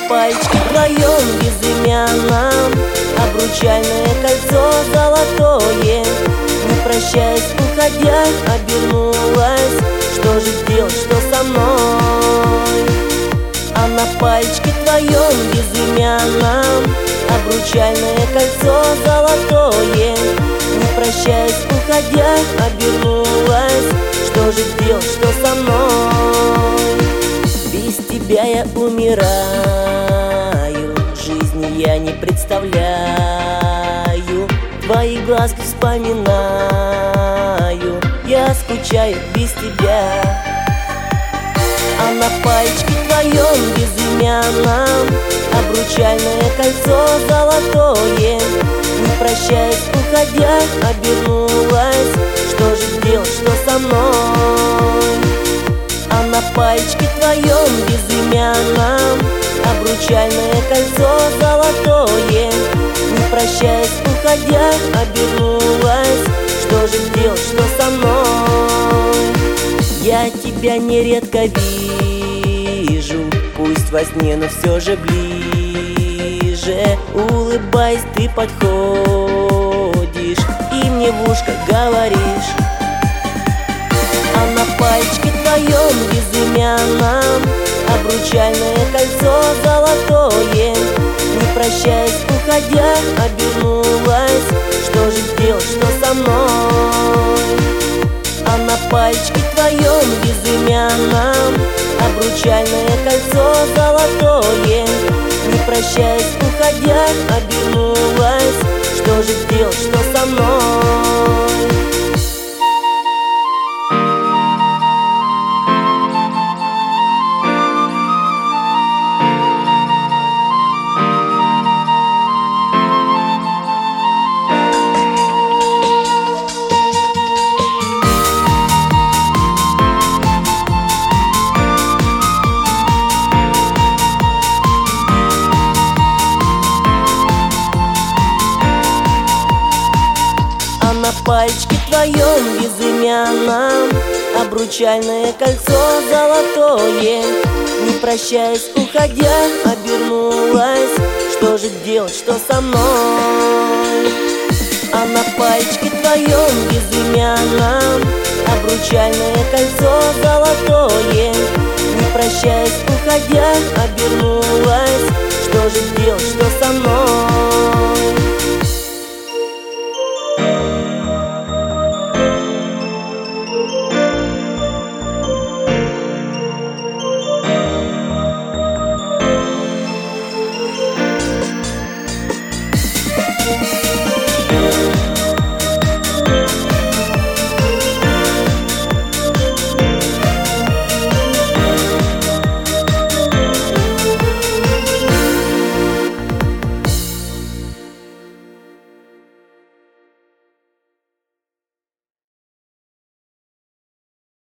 пальчике твоем безымянном обручальное кольцо золотое. Не прощаясь, уходя, обернулась. Что же делать, что со мной? А на пальчике твоем безымянном обручальное кольцо золотое. Не прощаясь, уходя, обернулась. Что же делать, что со мной? Без тебя я умираю, жизни я не представляю. Твои глазки вспоминаю, я скучаю без тебя. А на пальчике твоем безымянном обручальное кольцо золотое. Не прощаясь, уходя, обернулась. Что же делать, что со мной? А на пальчике твоем безымянном обручальное кольцо золотое. Не прощаясь, уходя, обернулась. Что же делать, что со мной? Я тебя нередко вижу, пусть во сне, но все же ближе. Улыбаясь, ты подходишь и мне в ушко говоришь. А на пальчике твоем безымянном обручальное кольцо золотое. Не прощаясь, уходя, обернулась. Что же делать, что со мной? А на пальчике твоем безымянном обручальное кольцо золотое. Не прощаясь, уходя, обернулась. Что же делать, что со мной? На пальчике твоем безымянном обручальное кольцо золотое. Не прощаясь, уходя, обернулась. Что же делать, что со мной? А на пальчике твоем безымянном обручальное кольцо золотое. Не прощаясь, уходя, обернулась. Что же делать, что